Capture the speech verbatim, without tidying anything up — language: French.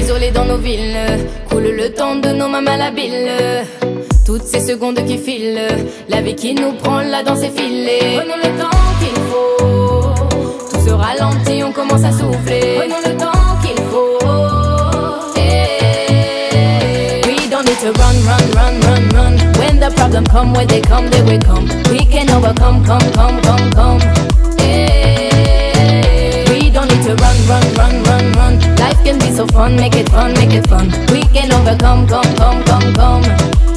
isolés dans nos villes, coule le temps de nos mains malhabiles. Toutes ces secondes qui filent, la vie qui nous prend là dans ses filets. Prenons le temps qu'il faut, tout se ralentit, on commence à souffler. Prenons le temps qu'il faut. Hey. We don't need to run, run, run, run, run. When the problem come, when they come, they will come. We can overcome, come, come, come, come. Hey. We don't need to run, run, run, run, run. Life can be so fun, make it fun, make it fun. We can overcome, come, come, come, come.